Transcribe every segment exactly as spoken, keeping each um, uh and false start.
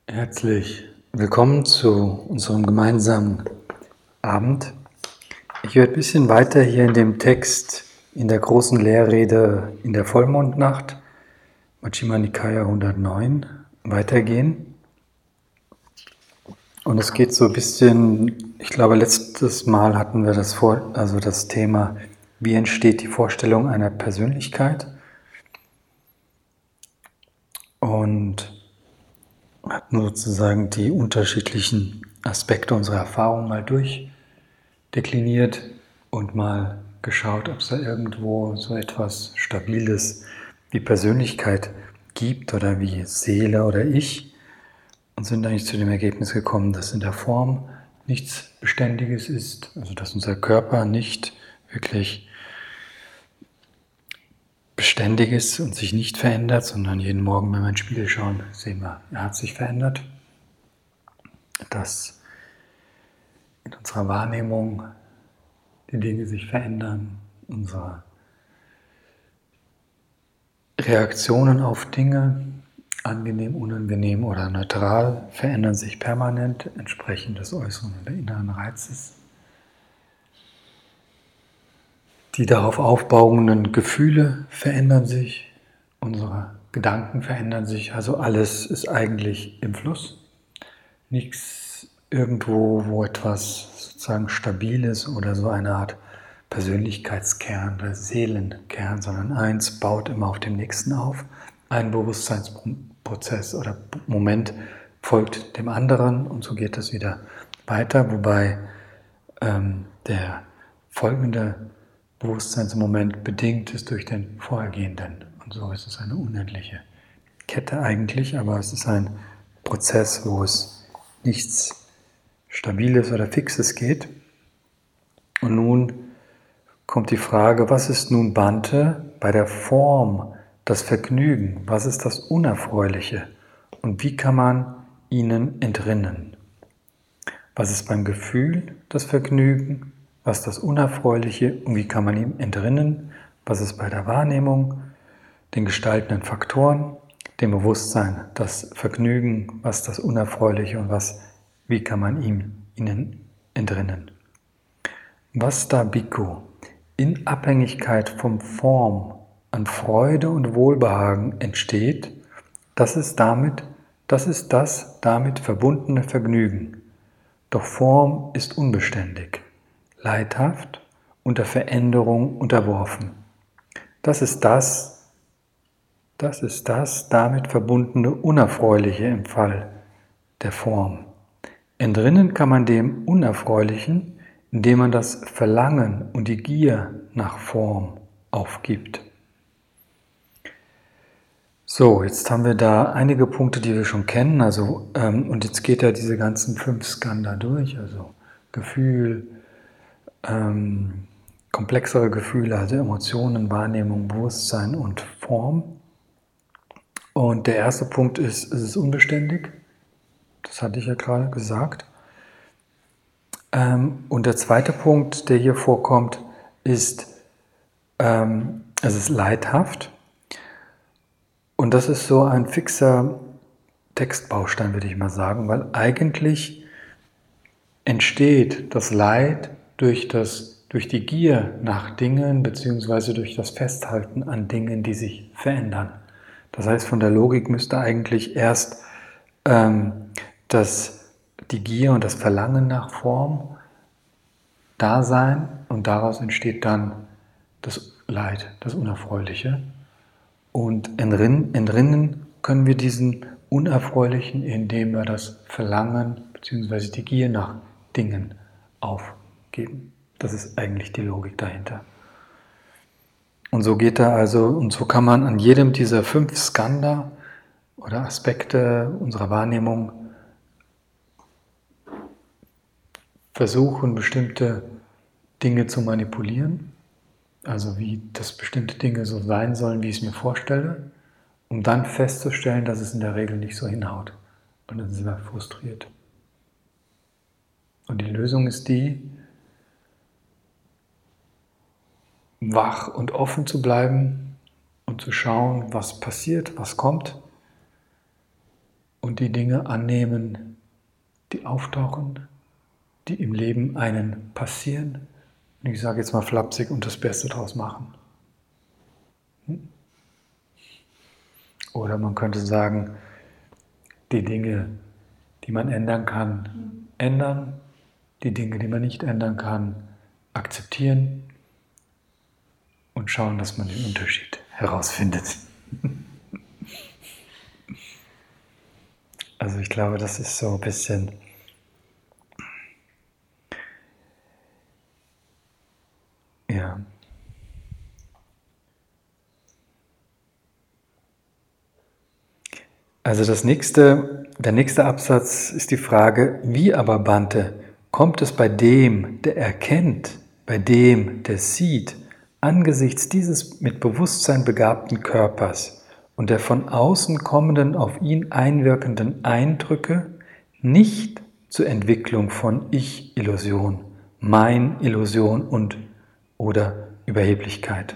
Herzlich willkommen zu unserem gemeinsamen Abend. Ich werde ein bisschen weiter hier in dem Text in der großen Lehrrede in der Vollmondnacht, Majjhima Nikaya hundertneun, weitergehen. Und es geht so ein bisschen, ich glaube, letztes Mal hatten wir das, Vor- also das Thema, wie entsteht die Vorstellung einer Persönlichkeit? Und hatten sozusagen die unterschiedlichen Aspekte unserer Erfahrung mal durchdekliniert und mal geschaut, ob es da irgendwo so etwas Stabiles wie Persönlichkeit gibt oder wie Seele oder Ich, und sind eigentlich zu dem Ergebnis gekommen, dass in der Form nichts Beständiges ist, also dass unser Körper nicht wirklich beständig ist und sich nicht verändert, sondern jeden Morgen, wenn wir in den Spiegel schauen, sehen wir, er hat sich verändert. Dass in unserer Wahrnehmung die Dinge sich verändern, unsere Reaktionen auf Dinge, angenehm, unangenehm oder neutral, verändern sich permanent entsprechend des äußeren oder inneren Reizes. Die darauf aufbauenden Gefühle verändern sich, unsere Gedanken verändern sich, also alles ist eigentlich im Fluss. Nichts irgendwo, wo etwas sozusagen stabil ist oder so eine Art Persönlichkeitskern oder Seelenkern, sondern eins baut immer auf dem nächsten auf. Ein Bewusstseinsprozess oder Moment folgt dem anderen und so geht es wieder weiter, wobei ähm, der folgende Bewusstseinsmoment bedingt ist durch den vorhergehenden. Und so ist es eine unendliche Kette eigentlich, aber es ist ein Prozess, wo es nichts Stabiles oder Fixes geht. Und nun kommt die Frage, was ist nun Bhante bei der Form, das Vergnügen? Was ist das Unerfreuliche? Und wie kann man ihnen entrinnen? Was ist beim Gefühl das Vergnügen? Was ist das Unerfreuliche? Und wie kann man ihm entrinnen? Was ist bei der Wahrnehmung, den gestaltenden Faktoren, dem Bewusstsein, das Vergnügen, was das Unerfreuliche und was, wie kann man ihm ihnen entrinnen? Vasta Bhikkhu, in Abhängigkeit von Form an Freude und Wohlbehagen entsteht, das ist damit, das ist das damit verbundene Vergnügen. Doch Form ist unbeständig, leidhaft, unter Veränderung unterworfen. Das ist das, das ist das damit verbundene Unerfreuliche im Fall der Form. Entrinnen kann man dem Unerfreulichen, indem man das Verlangen und die Gier nach Form aufgibt. So, jetzt haben wir da einige Punkte, die wir schon kennen, also ähm, und jetzt geht er diese ganzen fünf Skandha durch, also Gefühl, ähm, komplexere Gefühle, also Emotionen, Wahrnehmung, Bewusstsein und Form. Und der erste Punkt ist, es ist unbeständig, das hatte ich ja gerade gesagt. Ähm, und der zweite Punkt, der hier vorkommt, ist, ähm, es ist leidhaft. Und das ist so ein fixer Textbaustein, würde ich mal sagen, weil eigentlich entsteht das Leid durch, das, durch die Gier nach Dingen beziehungsweise durch das Festhalten an Dingen, die sich verändern. Das heißt, von der Logik müsste eigentlich erst ähm, das, die Gier und das Verlangen nach Form da sein und daraus entsteht dann das Leid, das Unerfreuliche. Und entrinnen, entrinnen können wir diesen Unerfreulichen, indem wir das Verlangen bzw. die Gier nach Dingen aufgeben. Das ist eigentlich die Logik dahinter. Und so geht er also, und so kann man an jedem dieser fünf Skandha oder Aspekte unserer Wahrnehmung versuchen, bestimmte Dinge zu manipulieren, also wie das bestimmte Dinge so sein sollen, wie ich es mir vorstelle, um dann festzustellen, dass es in der Regel nicht so hinhaut. Und dann sind wir frustriert. Und die Lösung ist die, wach und offen zu bleiben und zu schauen, was passiert, was kommt. Und und die Dinge annehmen, die auftauchen, die im Leben einen passieren. Und ich sage jetzt mal flapsig und das Beste draus machen. Oder man könnte sagen, die Dinge, die man ändern kann, ändern, die Dinge, die man nicht ändern kann, akzeptieren und schauen, dass man den Unterschied herausfindet. Also ich glaube, das ist so ein bisschen ja. Also das nächste, der nächste Absatz ist die Frage, wie aber, Bhante, kommt es bei dem, der erkennt, bei dem, der sieht, angesichts dieses mit Bewusstsein begabten Körpers und der von außen kommenden, auf ihn einwirkenden Eindrücke nicht zur Entwicklung von Ich-Illusion, Mein-Illusion und oder Überheblichkeit?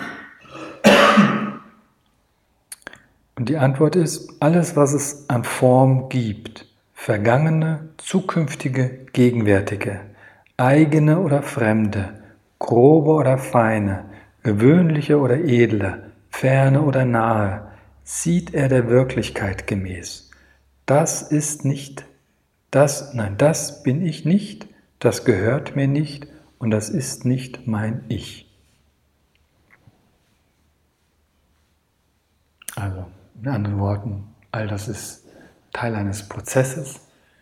Und die Antwort ist, alles, was es an Form gibt, vergangene, zukünftige, gegenwärtige, eigene oder fremde, grobe oder feine, gewöhnliche oder edle, ferne oder nahe, sieht er der Wirklichkeit gemäß. Das ist nicht, das, nein, das bin ich nicht, das gehört mir nicht und das ist nicht mein Ich. Also, in anderen Worten, all das ist Teil eines Prozesses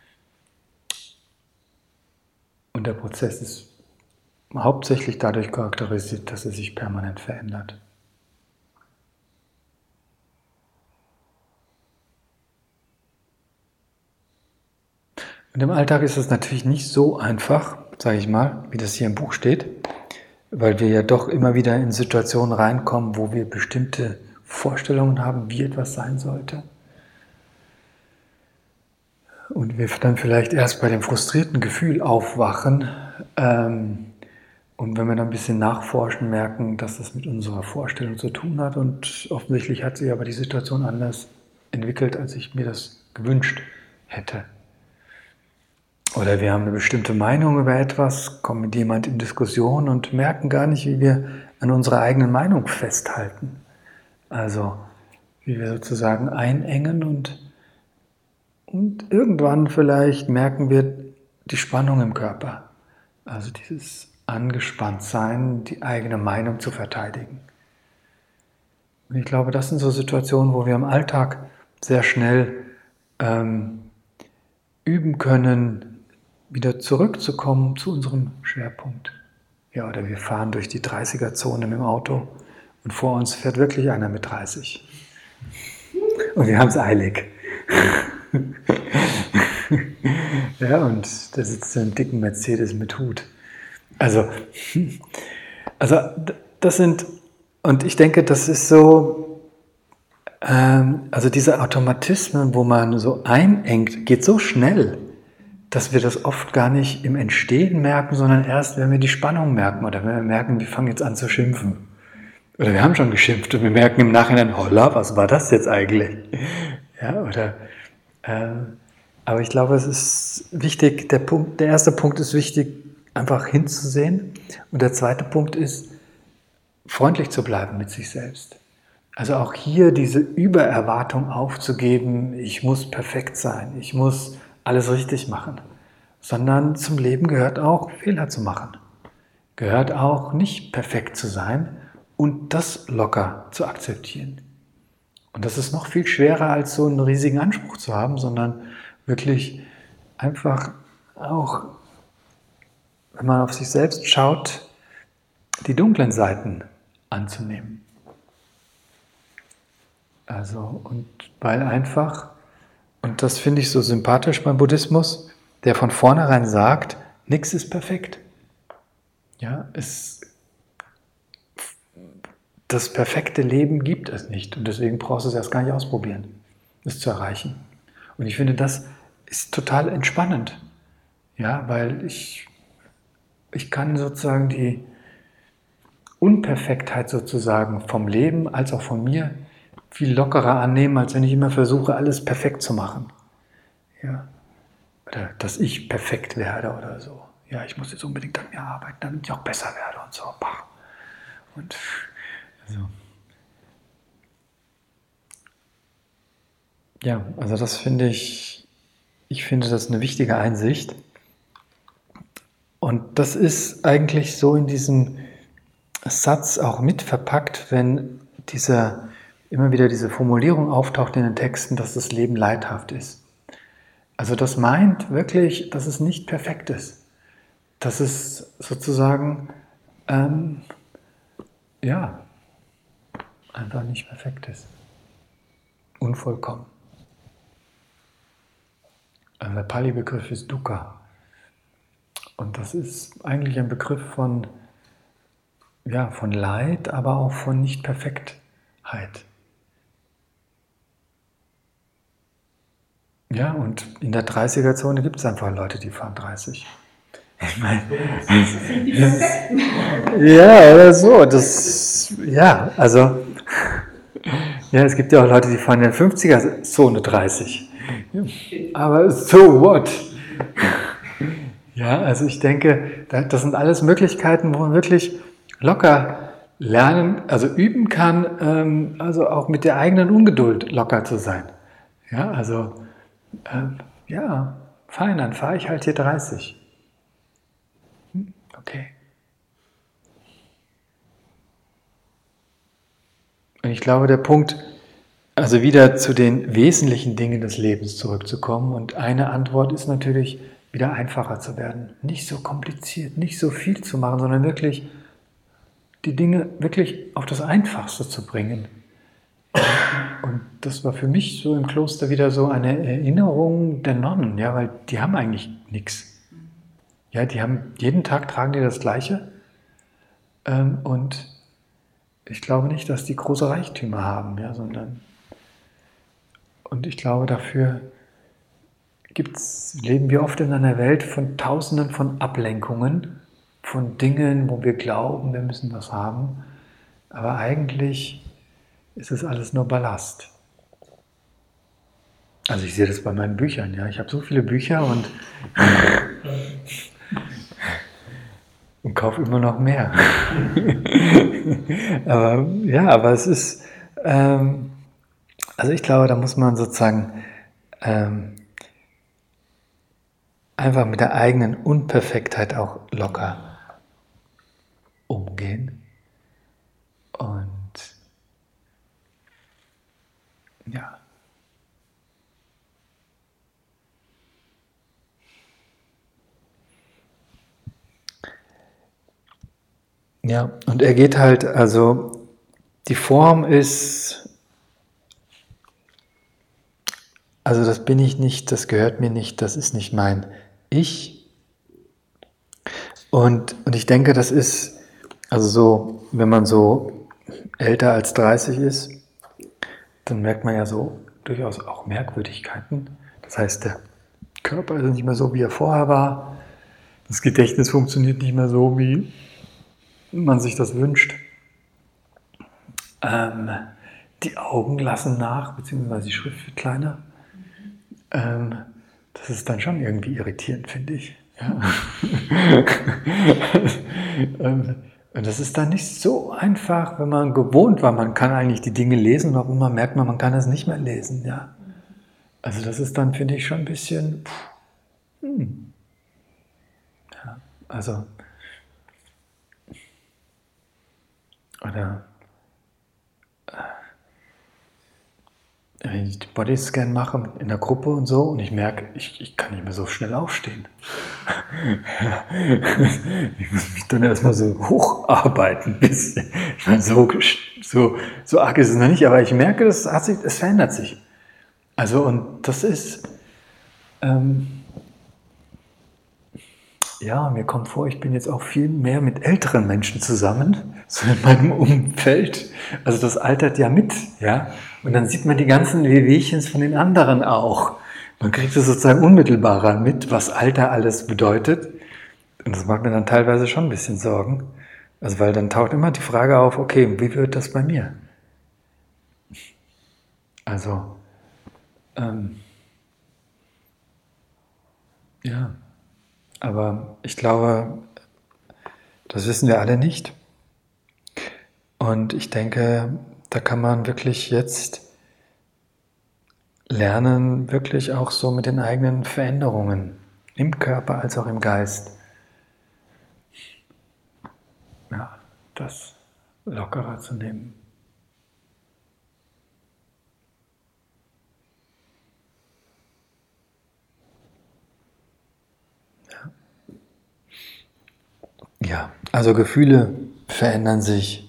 und der Prozess ist hauptsächlich dadurch charakterisiert, dass er sich permanent verändert. Und im Alltag ist es natürlich nicht so einfach, sage ich mal, wie das hier im Buch steht, weil wir ja doch immer wieder in Situationen reinkommen, wo wir bestimmte Vorstellungen haben, wie etwas sein sollte. Und wir dann vielleicht erst bei dem frustrierten Gefühl aufwachen ähm, und wenn wir dann ein bisschen nachforschen, merken, dass das mit unserer Vorstellung zu tun hat und offensichtlich hat sich aber die Situation anders entwickelt, als ich mir das gewünscht hätte. Oder wir haben eine bestimmte Meinung über etwas, kommen mit jemand in Diskussion und merken gar nicht, wie wir an unserer eigenen Meinung festhalten. Also wie wir sozusagen einengen und, und irgendwann vielleicht merken wir die Spannung im Körper. Also dieses Angespanntsein, die eigene Meinung zu verteidigen. Und ich glaube, das sind so Situationen, wo wir im Alltag sehr schnell ähm, üben können, wieder zurückzukommen zu unserem Schwerpunkt. Ja, oder wir fahren durch die dreißiger-Zone mit dem Auto und vor uns fährt wirklich einer mit dreißig. Und wir haben es eilig. Ja, und der sitzt in einem dicken Mercedes mit Hut. Also, also das sind, und ich denke, das ist so, ähm, also diese Automatismen, wo man so einengt, geht so schnell, dass wir das oft gar nicht im Entstehen merken, sondern erst, wenn wir die Spannung merken oder wenn wir merken, wir fangen jetzt an zu schimpfen. Oder wir haben schon geschimpft und wir merken im Nachhinein, holla, was war das jetzt eigentlich? Ja, oder, äh, aber ich glaube, es ist wichtig, der Punkt, der erste Punkt ist wichtig, einfach hinzusehen. Und der zweite Punkt ist, freundlich zu bleiben mit sich selbst. Also auch hier diese Übererwartung aufzugeben, ich muss perfekt sein, ich muss alles richtig machen, sondern zum Leben gehört auch, Fehler zu machen. Gehört auch, nicht perfekt zu sein und das locker zu akzeptieren. Und das ist noch viel schwerer, als so einen riesigen Anspruch zu haben, sondern wirklich einfach auch, wenn man auf sich selbst schaut, die dunklen Seiten anzunehmen. Also, und weil einfach, und das finde ich so sympathisch beim Buddhismus, der von vornherein sagt, nichts ist perfekt. Ja, es, das perfekte Leben gibt es nicht und deswegen brauchst du es erst gar nicht ausprobieren, es zu erreichen. Und ich finde, das ist total entspannend, ja, weil ich, ich kann sozusagen die Unperfektheit sozusagen vom Leben als auch von mir viel lockerer annehmen, als wenn ich immer versuche, alles perfekt zu machen. Ja? Oder dass ich perfekt werde oder so. Ja, ich muss jetzt unbedingt an mir arbeiten, damit ich auch besser werde und so. Und also, ja, also das finde ich, ich finde das eine wichtige Einsicht. Und das ist eigentlich so in diesem Satz auch mit verpackt, wenn dieser, immer wieder diese Formulierung auftaucht in den Texten, dass das Leben leidhaft ist. Also das meint wirklich, dass es nicht perfekt ist. Dass es sozusagen, ähm, ja, einfach nicht perfekt ist. Unvollkommen. Also der Pali-Begriff ist Dukkha. Und das ist eigentlich ein Begriff von, ja, von Leid, aber auch von Nicht-Perfektheit. Ja, und in der dreißiger-Zone gibt es einfach Leute, die fahren dreißig. Ich meine, ja, oder so. Das, ja, also, ja, es gibt ja auch Leute, die fahren in der fünfziger-Zone dreißig. Aber so what? Ja, also ich denke, das sind alles Möglichkeiten, wo man wirklich locker lernen, also üben kann, also auch mit der eigenen Ungeduld locker zu sein. Ja, also, ähm, ja, fein, dann fahre ich halt hier dreißig. Hm, okay. Und ich glaube, der Punkt, also wieder zu den wesentlichen Dingen des Lebens zurückzukommen, und eine Antwort ist natürlich, wieder einfacher zu werden. Nicht so kompliziert, nicht so viel zu machen, sondern wirklich die Dinge wirklich auf das Einfachste zu bringen. Und das war für mich so im Kloster wieder so eine Erinnerung der Nonnen, ja, weil die haben eigentlich nichts. Ja, die haben, jeden Tag tragen die das Gleiche. Ähm, und ich glaube nicht, dass die große Reichtümer haben, ja, sondern, und ich glaube, dafür gibt's, leben wir oft in einer Welt von Tausenden von Ablenkungen, von Dingen, wo wir glauben, wir müssen was haben, aber eigentlich ist es alles nur Ballast. Also ich sehe das bei meinen Büchern, ja. Ich habe so viele Bücher und, und kaufe immer noch mehr. aber ja, aber es ist, ähm, also ich glaube, da muss man sozusagen ähm, einfach mit der eigenen Unperfektheit auch locker umgehen. Und ja. Ja, und er geht halt, also die Form ist, also das bin ich nicht, das gehört mir nicht, das ist nicht mein Ich. Und, und ich denke, das ist, also so, wenn man so älter als dreißig ist, dann merkt man ja so durchaus auch Merkwürdigkeiten. Das heißt, der Körper ist nicht mehr so, wie er vorher war. Das Gedächtnis funktioniert nicht mehr so, wie man sich das wünscht. Ähm, die Augen lassen nach, beziehungsweise die Schrift wird kleiner. Ähm, das ist dann schon irgendwie irritierend, finde ich. Ja. ähm, und das ist dann nicht so einfach, wenn man gewohnt war. Man kann eigentlich die Dinge lesen und auf einmal merkt man, man kann das nicht mehr lesen. Ja. Also das ist dann, finde ich, schon ein bisschen... Pff, hm. Ja, also... Oder... wenn ich den Bodyscan mache in der Gruppe und so und ich merke, ich, ich kann nicht mehr so schnell aufstehen. Ich muss mich dann erstmal so hocharbeiten. Bis, ich meine, so, so, so arg ist es noch nicht, aber ich merke, es, hat sich, es verändert sich. Also und das ist, ähm, ja, mir kommt vor, ich bin jetzt auch viel mehr mit älteren Menschen zusammen, so in meinem Umfeld. Also das altert ja mit, ja. Und dann sieht man die ganzen Wehwehchens von den anderen auch. Man kriegt es sozusagen unmittelbarer mit, was Alter alles bedeutet. Und das macht mir dann teilweise schon ein bisschen Sorgen. Also weil dann taucht immer die Frage auf, okay, wie wird das bei mir? Also, ähm, Ja, aber ich glaube, das wissen wir alle nicht. Und ich denke, da kann man wirklich jetzt lernen, wirklich auch so mit den eigenen Veränderungen im Körper als auch im Geist, ja, das lockerer zu nehmen. Ja, ja, also Gefühle verändern sich,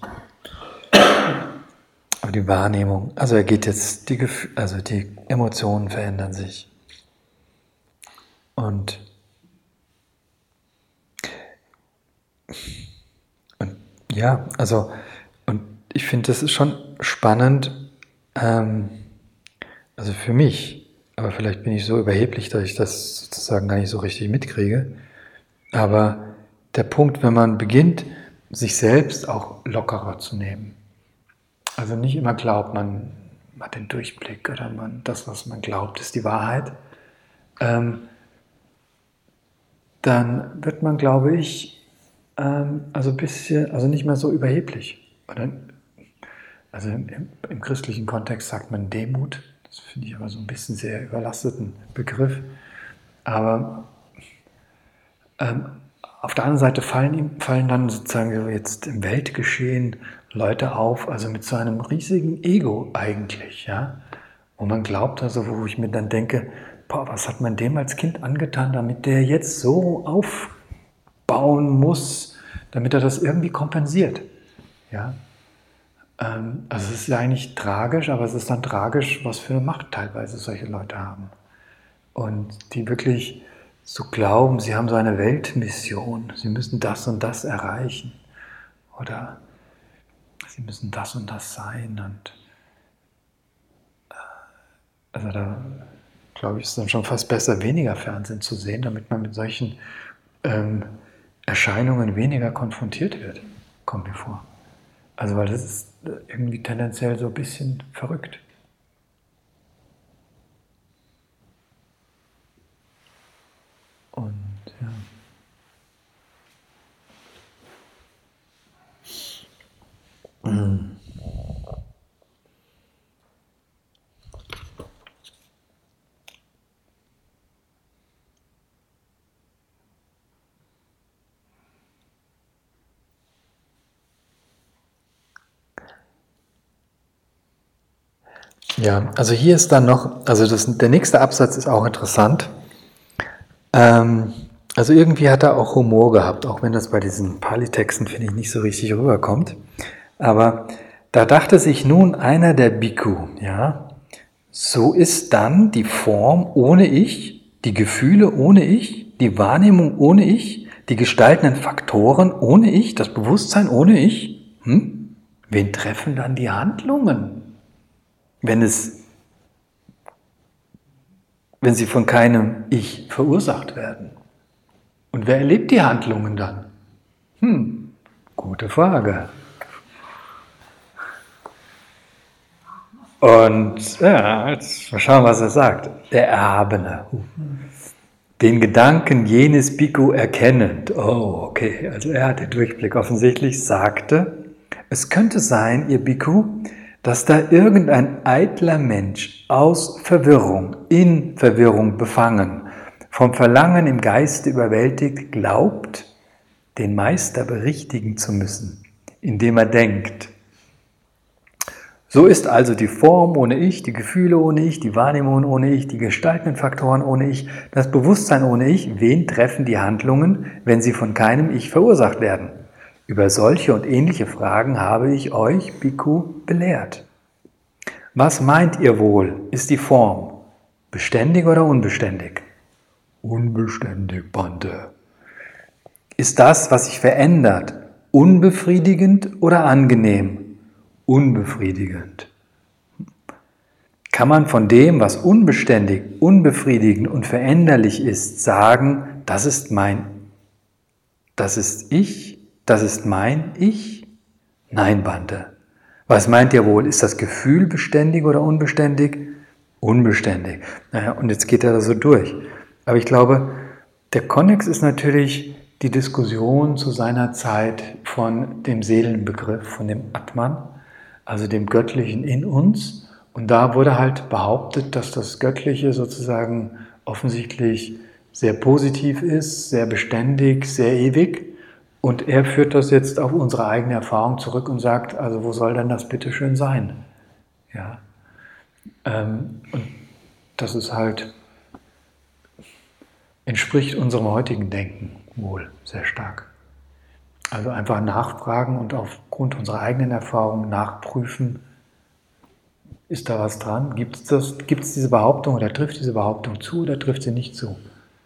aber die Wahrnehmung, also er geht jetzt, die Gef- also die Emotionen verändern sich. Und, und ja, also, und ich finde, das ist schon spannend, ähm, also für mich, aber vielleicht bin ich so überheblich, dass ich das sozusagen gar nicht so richtig mitkriege, aber der Punkt, wenn man beginnt, sich selbst auch lockerer zu nehmen, also nicht immer glaubt, man hat den Durchblick oder man, das, was man glaubt, ist die Wahrheit, ähm, dann wird man, glaube ich, ähm, also ein bisschen, also nicht mehr so überheblich. Oder, also im, im, im christlichen Kontext sagt man Demut, das finde ich aber so ein bisschen sehr überlasteten Begriff. Aber ähm, auf der anderen Seite fallen, ihm, fallen dann sozusagen jetzt im Weltgeschehen Leute auf, also mit so einem riesigen Ego eigentlich, ja, wo man glaubt, also wo ich mir dann denke, boah, was hat man dem als Kind angetan, damit der jetzt so aufbauen muss, damit er das irgendwie kompensiert, ja. Ähm, also es ist ja eigentlich tragisch, aber es ist dann tragisch, was für eine Macht teilweise solche Leute haben. Und die wirklich so glauben, sie haben so eine Weltmission, sie müssen das und das erreichen oder sie müssen das und das sein. Und also da glaube ich, ist es dann schon fast besser, weniger Fernsehen zu sehen, damit man mit solchen ähm, Erscheinungen weniger konfrontiert wird, kommt mir vor. Also weil das ist irgendwie tendenziell so ein bisschen verrückt. Und ja. Mm. Ja, also hier ist dann noch, also das, der nächste Absatz ist auch interessant. Ähm, also irgendwie hat er auch Humor gehabt, auch wenn das bei diesen Pali-Texten, finde ich, nicht so richtig rüberkommt. Aber da dachte sich nun einer der Bhikkhu, ja, so ist dann die Form ohne Ich, die Gefühle ohne Ich, die Wahrnehmung ohne Ich, die gestaltenden Faktoren ohne Ich, das Bewusstsein ohne Ich. Hm? Wen treffen dann die Handlungen? Wenn, es, wenn sie von keinem Ich verursacht werden. Und wer erlebt die Handlungen dann? Hm, gute Frage. Und ja, jetzt mal schauen, was er sagt. Der Erhabene. Den Gedanken jenes Bhikkhu erkennend, oh, okay, also er hat den Durchblick offensichtlich, sagte, es könnte sein, ihr Bhikkhu, dass da irgendein eitler Mensch aus Verwirrung, in Verwirrung befangen, vom Verlangen im Geiste überwältigt, glaubt, den Meister berichtigen zu müssen, indem er denkt. So ist also die Form ohne Ich, die Gefühle ohne Ich, die Wahrnehmung ohne Ich, die gestaltenden Faktoren ohne Ich, das Bewusstsein ohne Ich. Wen treffen die Handlungen, wenn sie von keinem Ich verursacht werden? Über solche und ähnliche Fragen habe ich euch, Bhikkhu, belehrt. Was meint ihr wohl, ist die Form beständig oder unbeständig? Unbeständig, Bhante. Ist das, was sich verändert, unbefriedigend oder angenehm? Unbefriedigend. Kann man von dem, was unbeständig, unbefriedigend und veränderlich ist, sagen, das ist mein, das ist ich, das ist mein Ich? Nein, Bhante. Was meint ihr wohl? Ist das Gefühl beständig oder unbeständig? Unbeständig. Naja, und jetzt geht er da so durch. Aber ich glaube, Der Konnex ist natürlich die Diskussion zu seiner Zeit von dem Seelenbegriff, von dem Atman, also dem Göttlichen in uns. Und da wurde halt behauptet, dass das Göttliche sozusagen offensichtlich sehr positiv ist, sehr beständig, sehr ewig. Und er führt das jetzt auf unsere eigene Erfahrung zurück und sagt, also wo soll denn das bitte schön sein? Ja. Ähm, und das ist halt, entspricht unserem heutigen Denken wohl sehr stark. Also einfach nachfragen und aufgrund unserer eigenen Erfahrung nachprüfen, ist da was dran? Gibt es das, gibt es diese Behauptung oder trifft diese Behauptung zu oder trifft sie nicht zu?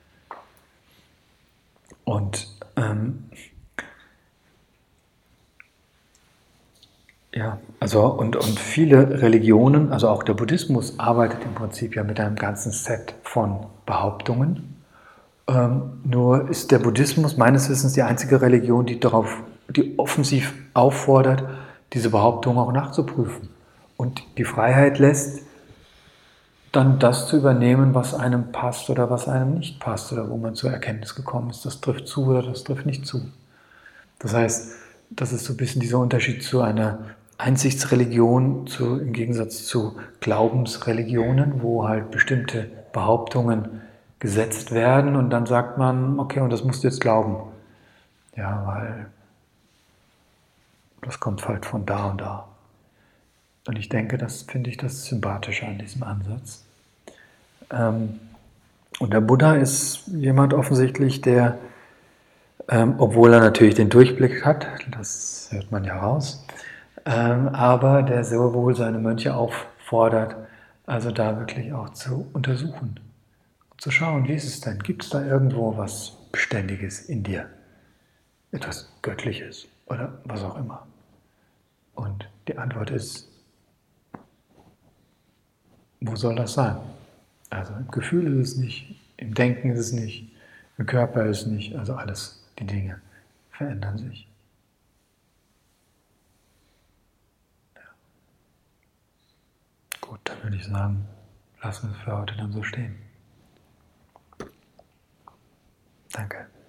Und ähm, ja, also und, und viele Religionen, also auch der Buddhismus, arbeitet im Prinzip ja mit einem ganzen Set von Behauptungen. Ähm, nur ist der Buddhismus meines Wissens die einzige Religion, die darauf, die offensiv auffordert, diese Behauptung auch nachzuprüfen und die Freiheit lässt, dann das zu übernehmen, was einem passt oder was einem nicht passt oder wo man zur Erkenntnis gekommen ist, das trifft zu oder das trifft nicht zu. Das heißt, das ist so ein bisschen dieser Unterschied zu einer Einsichtsreligion zu, im Gegensatz zu Glaubensreligionen, wo halt bestimmte Behauptungen gesetzt werden und dann sagt man, okay, und das musst du jetzt glauben. Ja, weil das kommt halt von da und da. Und ich denke, das finde ich das Sympathische an diesem Ansatz. Ähm, und der Buddha ist jemand offensichtlich, der, ähm, obwohl er natürlich den Durchblick hat, das hört man ja raus, ähm, aber der sehr wohl seine Mönche auffordert, also da wirklich auch zu untersuchen und zu schauen, wie ist es denn? Gibt es da irgendwo was Beständiges in dir? Etwas Göttliches oder was auch immer? Und die Antwort ist, wo soll das sein? Also im Gefühl ist es nicht, im Denken ist es nicht, im Körper ist es nicht, also alles, die Dinge verändern sich. Ja. Gut, dann würde ich sagen, lassen wir es für heute dann so stehen. Danke.